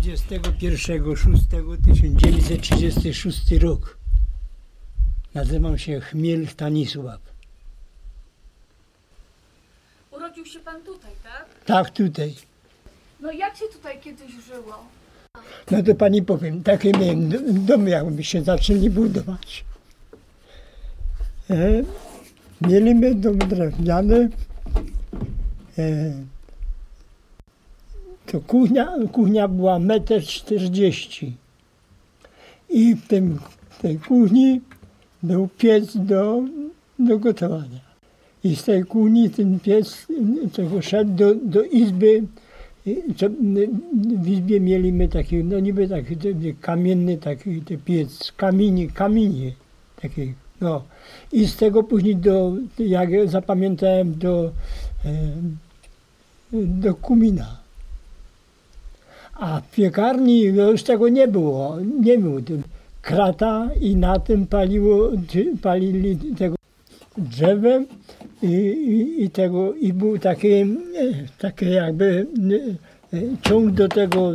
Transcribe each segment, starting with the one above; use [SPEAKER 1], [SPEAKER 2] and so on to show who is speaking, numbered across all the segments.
[SPEAKER 1] 21.06.1936 rok. Nazywam się Chmiel Stanisław.
[SPEAKER 2] Urodził się pan tutaj, tak?
[SPEAKER 1] Tak, tutaj.
[SPEAKER 2] No jak się tutaj kiedyś żyło?
[SPEAKER 1] No to pani powiem, taki miałem dom, jakby się zaczęli budować. Mieliśmy dom drewniany. To kuchnia była 1,40 m. I w tej kuchni był piec do gotowania. I z tej kuchni ten piec szedł do izby. W izbie mieliśmy taki, no niby taki kamienny taki piec, kamienie taki, no. I z tego później jak zapamiętałem, do komina. A w piekarni już tego nie było, krata i na tym palili tego drzewem i był taki jakby ciąg do tego,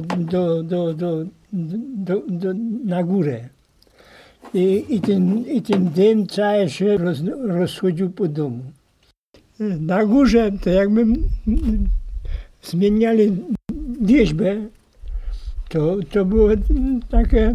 [SPEAKER 1] na górę. I ten dym cały się rozchodził po domu. Na górze to jakby zmieniali wierzbę, to było takie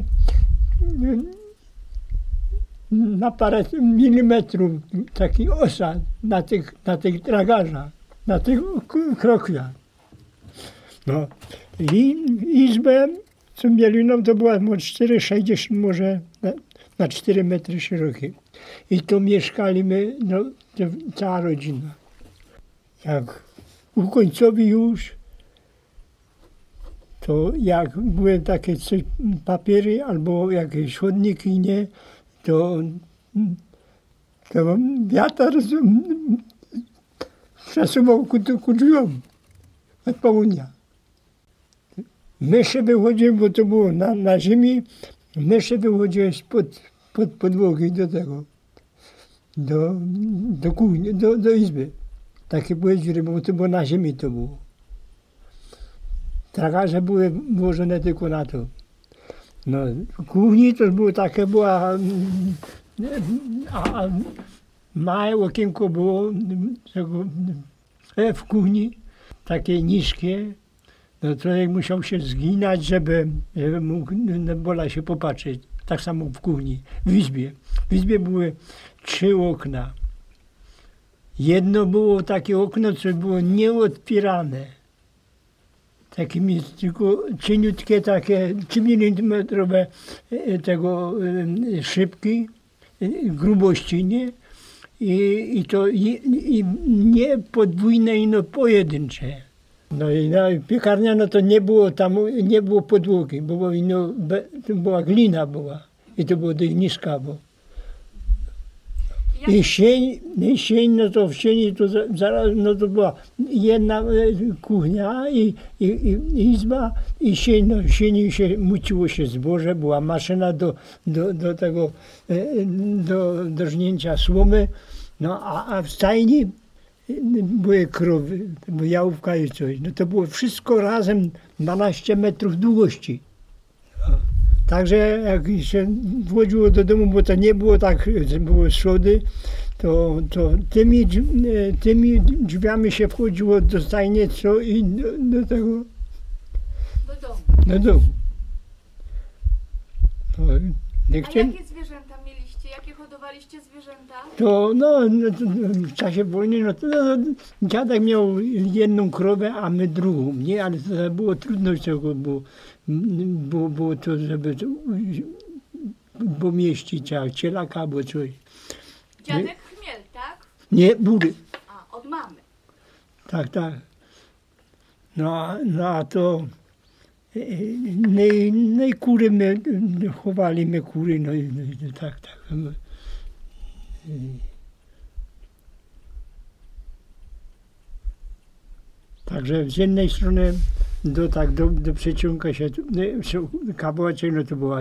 [SPEAKER 1] na parę milimetrów taki osad na tych tragarzach, na tych krokwiach. No i izbę, co mieli, no to była 4,60 może na 4 metry szerokie. I tu mieszkaliśmy, no, cała rodzina. Jak ukońcowi już, to jak były takie papiery albo jakieś chodniki, nie, to wiatr przesuwał ku drzwiom od południa. Myszy wychodziły, bo to było na ziemi, myszy wychodziły spod podłogi do tego, do kuchni, do izby. Takie były dziury, bo to było na ziemi to było. Tragarze były włożone tylko na to. No, w kuchni to było takie, a małe okienko było w kuchni, takie niskie. No człowiek musiał się zginać, żeby mógł na bola się popatrzeć. Tak samo w kuchni, w izbie. W izbie były 3 okna. Jedno było takie okno, co było nieotwierane. Takimi tylko cieniutkie takie 3 mm tego szybki, grubości, nie? I to nie podwójne, ino pojedyncze. No i piekarnia, no to nie było podłogi, to była glina była i to było dość niska. I sień, no to w sieni to zaraz, no to była jedna kuchnia i izba i sień, no w sieni się muciło się zboże, była maszyna do tego, do żnięcia słomy, no a w stajni były krowy, jałówka i coś. No to było wszystko razem 12 metrów długości. Także jak się wchodziło do domu, bo to nie było tak, były schody, to tymi drzwiami się wchodziło do stajni, co i do tego.
[SPEAKER 2] Do domu.
[SPEAKER 1] Do domu. No,
[SPEAKER 2] A jakie zwierzęta mieliście? Jakie hodowaliście zwierzęta?
[SPEAKER 1] W czasie wojny, dziadek miał jedną krowę, a my drugą, nie? Ale to było trudno tego, było to, żeby pomieścić cielaka albo coś.
[SPEAKER 2] Dziadek Chmiel, tak?
[SPEAKER 1] Nie, Bury.
[SPEAKER 2] A, od mamy.
[SPEAKER 1] Tak. No a to no i kury my chowaliśmy kury, no i tak. Także z jednej strony do przeciąga się kawałeczek, no to była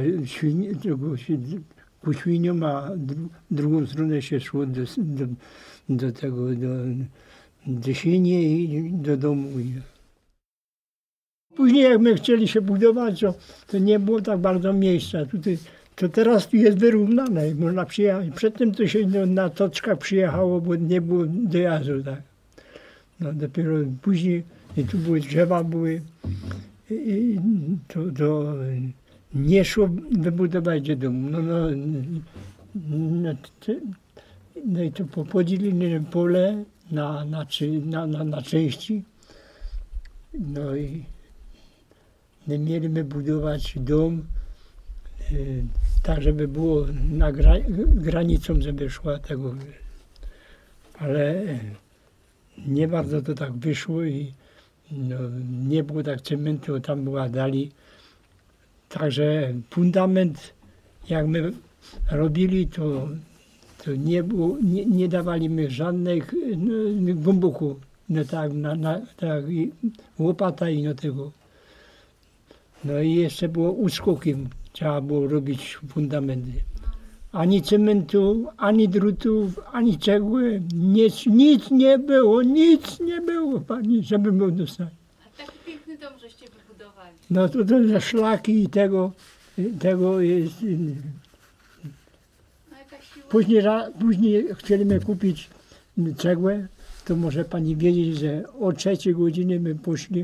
[SPEAKER 1] ku świniom, a drugą stronę się szło do tego, do świni i do domu. Później jak my chcieli się budować, to nie było tak bardzo miejsca. Tutaj, to teraz tu jest wyrównane, można przyjechać. Przedtem to się na toczkach przyjechało, bo nie było dojazdu, tak. No dopiero później i tu były drzewa, i to nie szło wybudować domu. No i to podzielili pole na części. No i nie mieliśmy budować dom tak, żeby było na granicą, żeby szła tego. Ale nie bardzo to tak wyszło i no, nie było tak cementu, tam była dali. Także fundament, jak my robili, to nie było, nie dawaliśmy żadnych głęboku, no tak, tak łopata i no tego. No i jeszcze było uskokiem, trzeba było robić fundamenty. Ani cementu, ani drutów, ani cegły, nic nie było, pani, żeby mógł dostać.
[SPEAKER 2] A taki piękny dom żeście wybudowali.
[SPEAKER 1] No to te szlaki i tego jest.
[SPEAKER 2] No jaka siła.
[SPEAKER 1] Później chcieliśmy kupić cegłę, to może pani wiedzieć, że o 3 godziny my poszli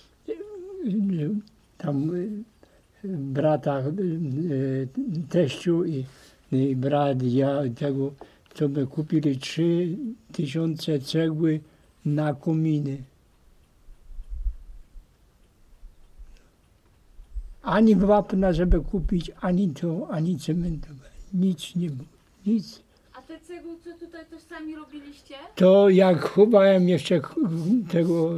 [SPEAKER 1] tam brata, teściu i brat, ja tego, to my kupili 3000 cegły na kominy. Ani wapna, żeby kupić, ani to, ani cementu. Nic nie było, nic.
[SPEAKER 2] A te cegły, co tutaj to sami robiliście?
[SPEAKER 1] To jak chowałem jeszcze tego,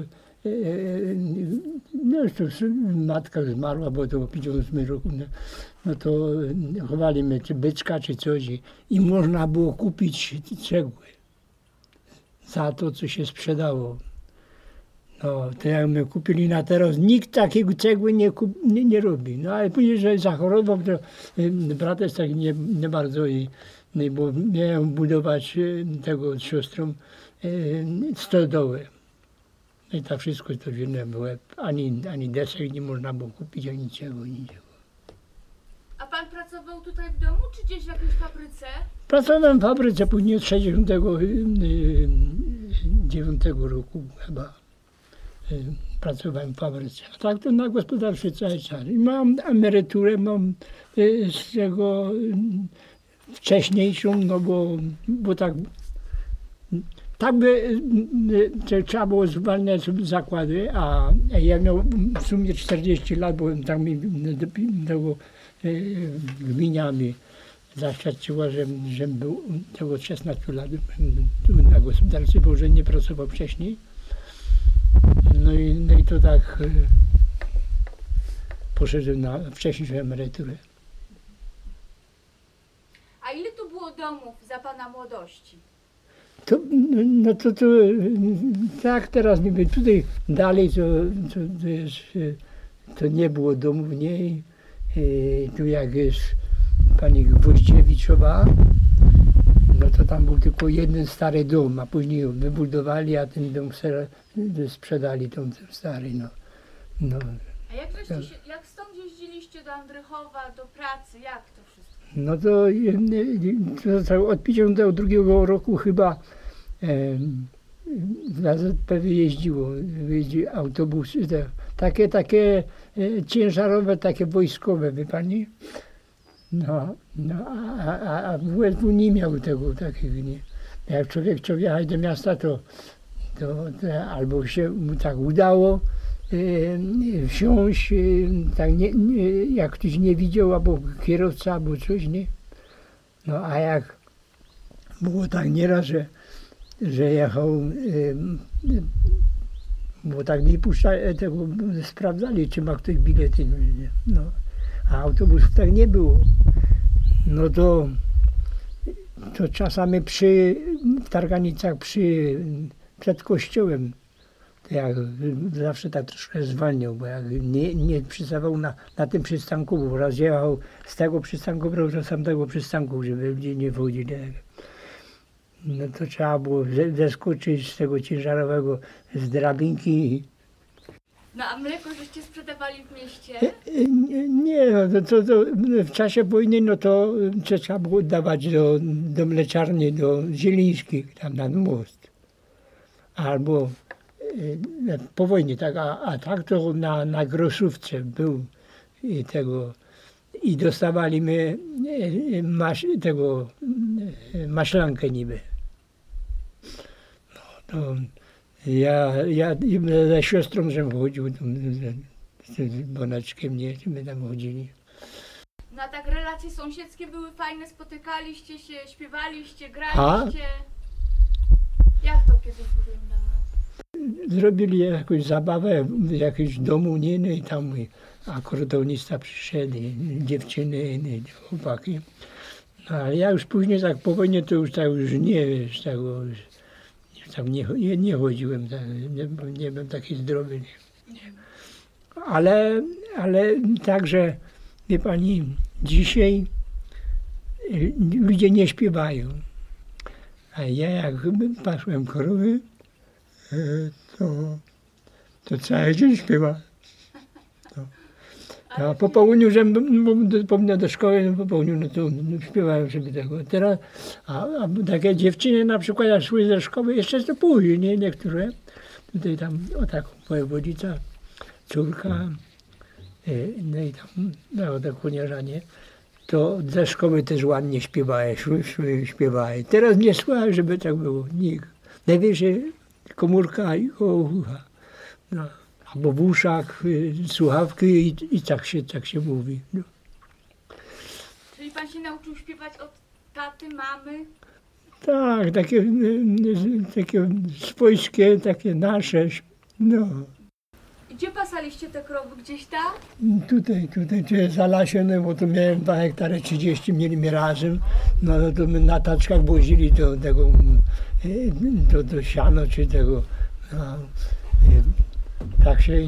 [SPEAKER 1] no to matka zmarła, bo to w 58 roku, no to chowaliśmy czy byczka, czy coś i można było kupić cegły za to, co się sprzedało. No, to jak my kupili na teraz, nikt takiego cegły nie robi. No ale później, że zachorował, to brat jest tak nie bardzo, bo miałem budować tego z siostrą stodołę. No i to wszystko to źle było. Ani desek nie można było kupić, ani niczego.
[SPEAKER 2] A pan pracował tutaj w domu, czy gdzieś w jakiejś fabryce?
[SPEAKER 1] Pracowałem w fabryce później od 69 roku chyba. Pracowałem w fabryce. A tak to na gospodarstwie cały czas. I mam emeryturę, mam z tego wcześniejszą, no bo tak by trzeba było zwalniać zakłady, a ja miałem w sumie 40 lat, bo tak mi gmina mi zaświadczyła, że był tego 16 lat na gospodarstwie, bo że nie pracował wcześniej. No i to tak poszedłem na wcześniejszą emeryturę.
[SPEAKER 2] A ile tu było domów za pana młodości?
[SPEAKER 1] To tak teraz nie wiem, tutaj dalej to nie było domów, nie. Tu jak jest pani Gwoździewiczowa, no to tam był tylko jeden stary dom, a później ją wybudowali, a ten dom sprzedali, ten stary, no.
[SPEAKER 2] A jak stąd jeździliście do Andrychowa, do pracy, jak to wszystko?
[SPEAKER 1] No to od 52 roku chyba na ZPW jeździł autobusy, takie ciężarowe, takie wojskowe, wie pani? No, a WSW nie miał tego takiego, nie. Jak człowiek chciał jechać do miasta, to albo się mu tak udało wsiąść, tak jak ktoś nie widział, albo kierowca, albo coś, nie. No a jak było tak nieraz, że jechał, bo tak nie puszczali, tego sprawdzali, czy ma ktoś bilety, nie. No. A autobusów tak nie było. No to czasami w Targanicach przed kościołem, to jak zawsze tak troszkę zwalniał, bo jak nie przystawał na tym przystanku, bo raz jechał z tego przystanku, brał do samego przystanku, żeby ludzie nie wchodzili. No to trzeba było zeskoczyć z tego ciężarowego, z drabinki
[SPEAKER 2] No a mleko żeście sprzedawali w mieście?
[SPEAKER 1] Nie, no to w czasie wojny no to trzeba było dawać do mleczarni, do Zielińskich, tam na most. Albo po wojnie, tak, a tak to na groszówce był i tego. I dostawaliśmy maślankę niby. No, to ja ze siostrą żem chodził, z Bonaczkiem, nie, my tam chodzili.
[SPEAKER 2] No a tak relacje sąsiedzkie były fajne, spotykaliście się, śpiewaliście, graliście. Jak to kiedyś wyglądało?
[SPEAKER 1] Zrobili jakąś zabawę w jakimś domu Niny i tam akordonista przyszedł, i dziewczyny, i chłopaki. No, ale ja już później tak po wojnie to już nie, wiesz, tego już tam nie chodziłem, nie byłem taki zdrowy. Ale także, wie pani, dzisiaj ludzie nie śpiewają. A ja jak pasłem krowy, to cały dzień śpiewa. A po południu, że powinno do szkoły, no po południu, no to śpiewałem sobie tego. Teraz, a takie dziewczyny na przykład, jak szły ze szkoły, jeszcze to później, nie? Niektóre, tutaj tam, o tak, wojewodzica, córka, no i tam, no tak kuniarza, to ze szkoły też ładnie śpiewały, śpiewały. Teraz nie słychać, żeby tak było, nikt. Najwyżej komórka i ucha. No. Albo w uszach, słuchawki i tak się mówi. No.
[SPEAKER 2] Czyli pan się nauczył śpiewać od taty, mamy?
[SPEAKER 1] Tak, takie swojskie, takie nasze. No.
[SPEAKER 2] Gdzie pasaliście te krowy? Gdzieś tam?
[SPEAKER 1] Tutaj to jest zalasione, bo tu miałem 2 hektary 30, mieliśmy razem. No to my na taczkach wozili do siano czy tego. No. Tak się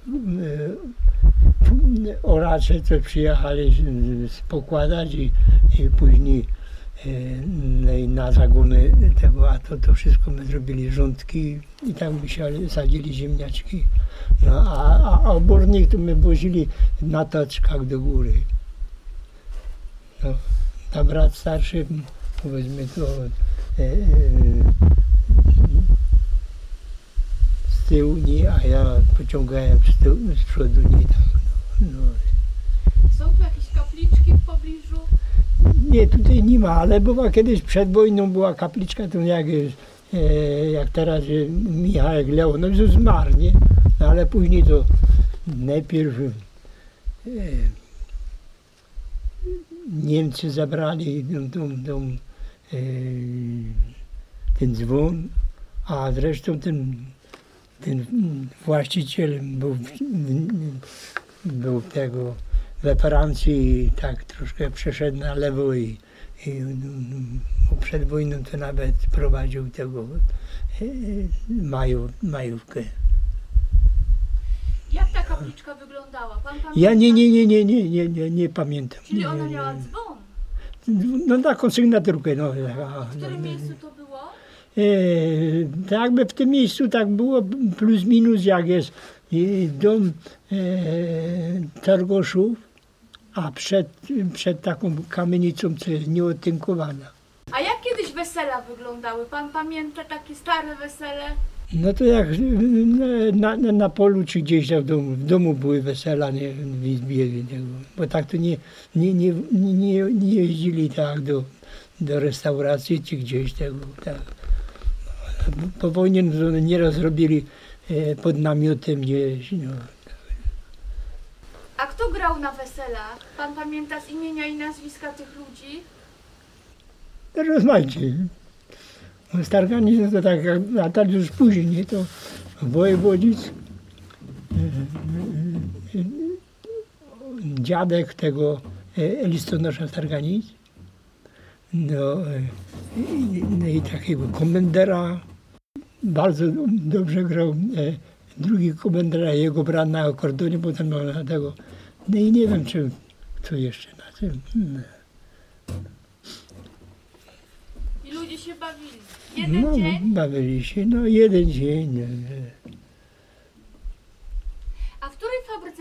[SPEAKER 1] oracze to przyjechali pokładać i później na zagony tego, a to wszystko my zrobili rządki i tam sadzili ziemniaczki. No, a obornik to my wozili na taczkach do góry. No, a brat starszy, powiedzmy to z tyłu, a ja pociągałem z przodu, no.
[SPEAKER 2] Są tu jakieś kapliczki w pobliżu?
[SPEAKER 1] Nie, tutaj nie ma, ale była kiedyś przed wojną była kapliczka, to jak teraz Michał Leonowicz zmarł, nie? No, ale później to najpierw Niemcy zabrali ten dzwon, a zresztą ten właściciel był tego we Francji i tak troszkę przeszedł na lewo i przed wojną to nawet prowadził tego majówkę.
[SPEAKER 2] Jak ta kapliczka wyglądała? Pan pamięta?
[SPEAKER 1] Ja nie pamiętam.
[SPEAKER 2] Czyli ona miała dzwon?
[SPEAKER 1] No taką sygnaturkę. No.
[SPEAKER 2] W którym miejscu to było?
[SPEAKER 1] Tak jakby w tym miejscu tak było plus minus jak jest dom Targoszów, a przed taką kamienicą, co jest nieotynkowana.
[SPEAKER 2] A jak kiedyś wesela wyglądały? Pan pamięta takie stare wesele?
[SPEAKER 1] No to jak na polu czy gdzieś tam w domu były wesela, nie w izbie, bo tak to nie jeździli tak do restauracji czy gdzieś tego. Tak. Po wojnie nieraz robili pod namiotem gdzieś. No.
[SPEAKER 2] A kto grał na weselach? Pan pamięta z imienia i nazwiska tych ludzi?
[SPEAKER 1] Rozmaicie. Starganic to tak, a tak już później, nie? To wojewodzic, dziadek tego listonosza Starganic, no i takiego komendera, bardzo dobrze grał drugi komendera, jego brat na akordeonie, potem na tego, no i nie wiem, czy co jeszcze na tym.
[SPEAKER 2] I ludzie się bawili. Jeden dzień?
[SPEAKER 1] Bawili się, jeden dzień.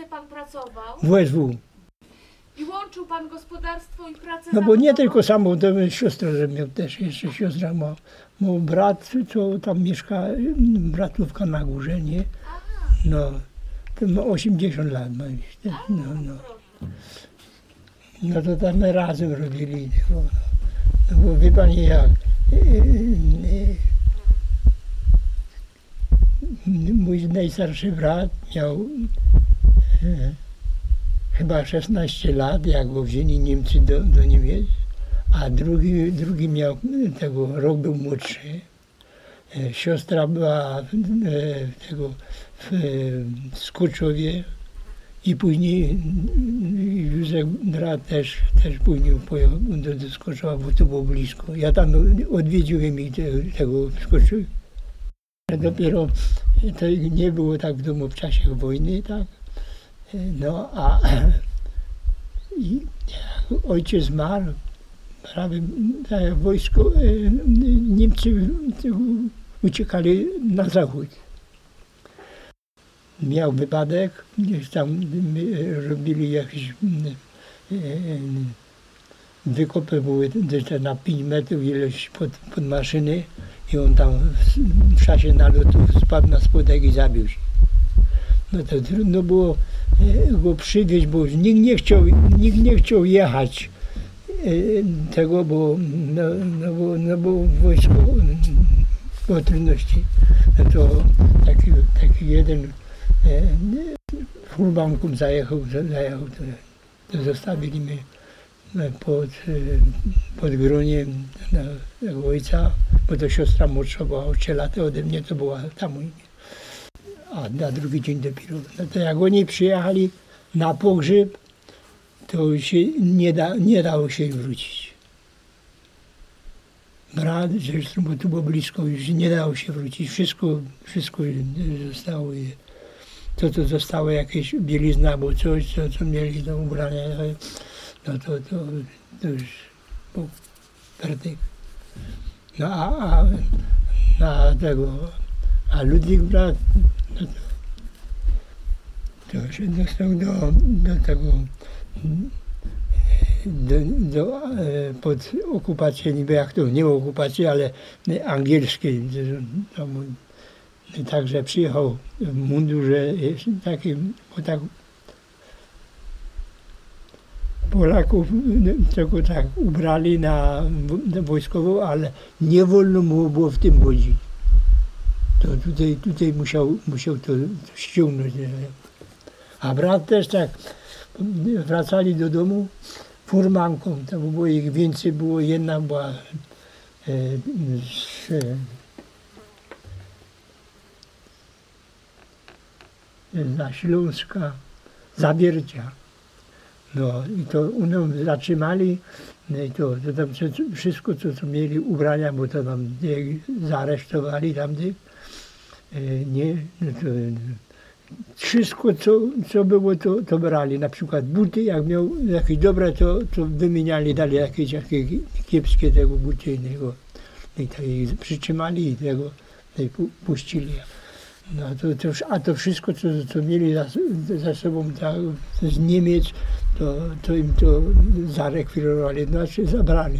[SPEAKER 2] pracę pan pracował?
[SPEAKER 1] WSW.
[SPEAKER 2] I łączył pan gospodarstwo i pracę
[SPEAKER 1] No bo nie
[SPEAKER 2] zawodową?
[SPEAKER 1] tylko samą, to siostrę, że miał też, jeszcze siostra ma. Mój brat, co tam mieszka, bratówka na górze, nie?
[SPEAKER 2] Aha,
[SPEAKER 1] No, to ma 80 lat ma już. No.
[SPEAKER 2] proszę.
[SPEAKER 1] No to tam my razem robili. No bo wie pani jak, mój najstarszy brat miał chyba 16 lat, jak go wzięli Niemcy do Niemiec, a drugi miał rok był młodszy. Siostra była w Skoczowie i później Józef brat też później pojechał do Skoczowa, bo to było blisko. Ja tam odwiedziłem ich tego w Skoczowie. Dopiero to nie było tak w domu w czasie wojny, tak. No a i ojciec zmarł, prawie wojsko, Niemcy uciekali na zachód. Miał wypadek, gdzieś tam robili jakieś wykopy, były na 5 metrów ileś pod maszyny i on tam w czasie nalotu spadł na spodek i zabił się. No to trudno było go przywieźć, bo nikt nie chciał jechać tego, bo bo wojsko było trudności. No to taki jeden furmanką zajechał, to zostawili mnie pod Groniem jego ojca, bo to siostra młodsza była o 3 lata ode mnie, to była tam u mnie. A na drugi dzień dopiero. No to jak oni przyjechali na pogrzeb, to się nie dało się wrócić. Brat, zresztą, bo tu było blisko, już nie dało się wrócić. Wszystko zostało. To zostało jakieś bielizna, bo coś, co mieli do ubrania, no to już był werdykt. No a Ludwik brat, no to się dostał pod okupację, niby jak to, nie okupację, ale angielskiej. Także przyjechał w mundurze takim, bo tak Polaków tylko tak ubrali na wojskową, ale nie wolno mu było w tym chodzić. To tutaj musiał to ściągnąć. A brat też tak, wracali do domu furmanką, to było ich więcej, jedna była na Śląska, Zawiercia. No i to zatrzymali, no i to tam wszystko, co mieli ubrania, bo to tam zaaresztowali tamtych, nie, no to wszystko, co było, to brali. Na przykład buty, jak miał jakieś dobre, to wymieniali, dali jakieś kiepskie tego buty. I tak ich przytrzymali i tego puścili. No, a to wszystko, co mieli za sobą z Niemiec, to im to zarekwirowali, znaczy zabrali.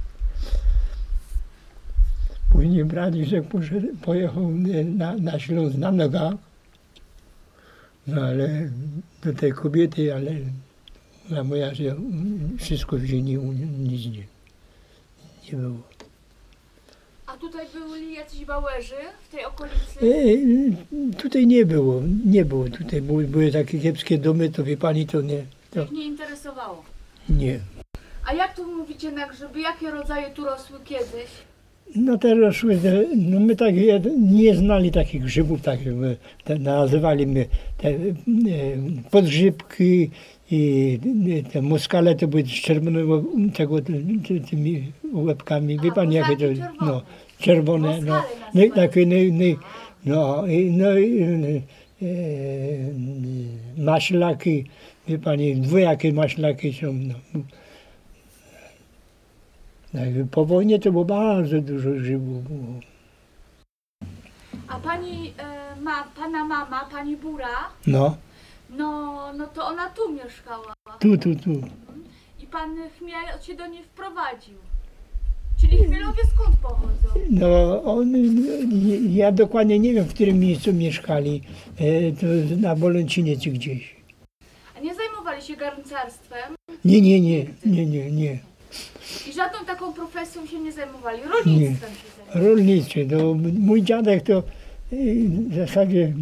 [SPEAKER 1] Później brat Józef pojechał na Śląsk na nogach, no ale do tej kobiety, ale na moja, że wszystko wzięli, nic nie było.
[SPEAKER 2] A tutaj byli jacyś Bauerzy w tej okolicy?
[SPEAKER 1] Tutaj nie było. Tutaj były takie kiepskie domy, to wie pani, to nie.
[SPEAKER 2] To ich nie interesowało?
[SPEAKER 1] Nie.
[SPEAKER 2] A jak tu mówicie na grzyby? Jakie rodzaje tu rosły kiedyś?
[SPEAKER 1] No te rosły, no my tak nie znali takich grzybów, nazywali my te podgrzybki i te moskale to były z czerwonego tymi łebkami, wie pani jakie to, no czerwone, no takie, maślaki, wie pani, dwojakie maślaki są, no. Po wojnie to było bardzo dużo grzybów.
[SPEAKER 2] A pana mama, pani Bura,
[SPEAKER 1] no.
[SPEAKER 2] No to ona tu mieszkała.
[SPEAKER 1] Tu.
[SPEAKER 2] I pan Chmiel się do niej wprowadził. Czyli Chmielowie skąd pochodzą?
[SPEAKER 1] No, ja dokładnie nie wiem, w którym miejscu mieszkali, to na Bolęcinie czy gdzieś.
[SPEAKER 2] A nie zajmowali się garncarstwem?
[SPEAKER 1] Nie.
[SPEAKER 2] I żadną taką profesją się nie zajmowali? Rolnictwem się zajmowali?
[SPEAKER 1] Rolniczy. No, mój dziadek to w zasadzie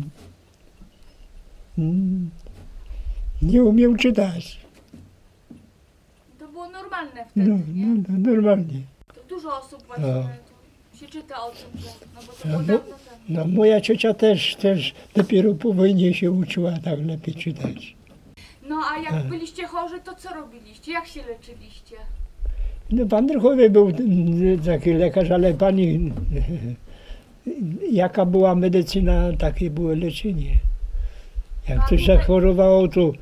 [SPEAKER 1] nie umiał czytać.
[SPEAKER 2] To było normalne wtedy, nie?
[SPEAKER 1] Normalnie.
[SPEAKER 2] To dużo osób właśnie się czyta o tym, że bo to było
[SPEAKER 1] No,
[SPEAKER 2] dawno temu.
[SPEAKER 1] no, moja ciocia też dopiero po wojnie się uczyła tak lepiej czytać.
[SPEAKER 2] No a jak byliście chorzy, to co robiliście? Jak się leczyliście?
[SPEAKER 1] No, pan Druchowy był taki lekarz, ale pani, jaka była medycyna, takie było leczenie. Jak coś zachorowało, to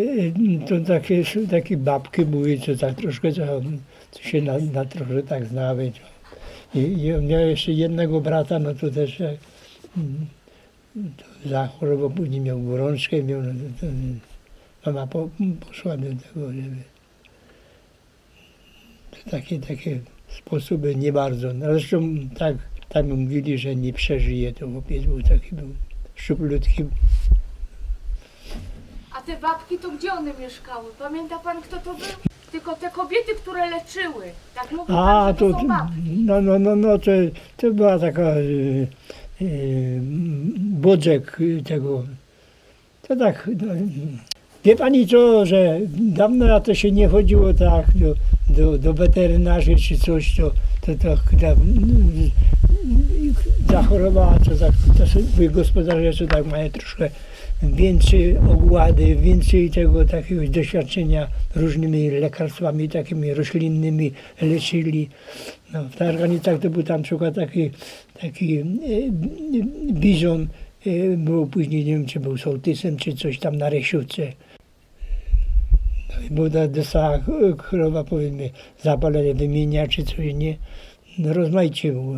[SPEAKER 1] takie babki były, co tak troszkę, co się na trochę tak znały. I miał jeszcze jednego brata, no to też to zachorował, później miał gorączkę, mama poszła do tego, żeby... To takie sposoby nie bardzo. Zresztą tak mówili, że nie przeżyje, to chłopiec był szczuplutki.
[SPEAKER 2] A te babki to gdzie one mieszkały? Pamięta pan, kto to był? Tylko te kobiety, które leczyły. Tak mówił pan, że to są babki.
[SPEAKER 1] To była taka Bodzek tego. To tak, wie pani co, że dawno na to się nie chodziło tak do weterynarzy czy coś, to zachorowała, to sobie gospodarze co tak mają troszkę więcej ogłady, więcej takiego doświadczenia różnymi lekarstwami takimi roślinnymi leczyli. No, w Targanicach to był tam przykład taki bizon, był później, nie wiem czy był sołtysem czy coś tam na Rysiówce. No, bo dostała krowa, powiedzmy, zapalenie wymienia czy coś, nie? No rozmaicie było.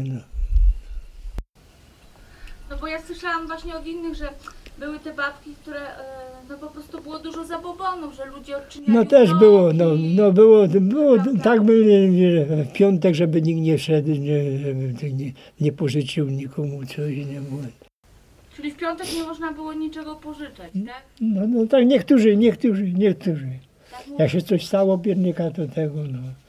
[SPEAKER 2] No bo ja słyszałam właśnie od innych, że były te babki, które po prostu było dużo zabobonów, że ludzie odczyniali
[SPEAKER 1] No też
[SPEAKER 2] uroki.
[SPEAKER 1] było tak w piątek, żeby nikt nie szedł, żeby nie pożyczył nikomu coś, nie było.
[SPEAKER 2] Czyli w piątek nie można było niczego pożyczać, tak?
[SPEAKER 1] No tak niektórzy.
[SPEAKER 2] Tak
[SPEAKER 1] Jak się coś stało piernika, to tego, no.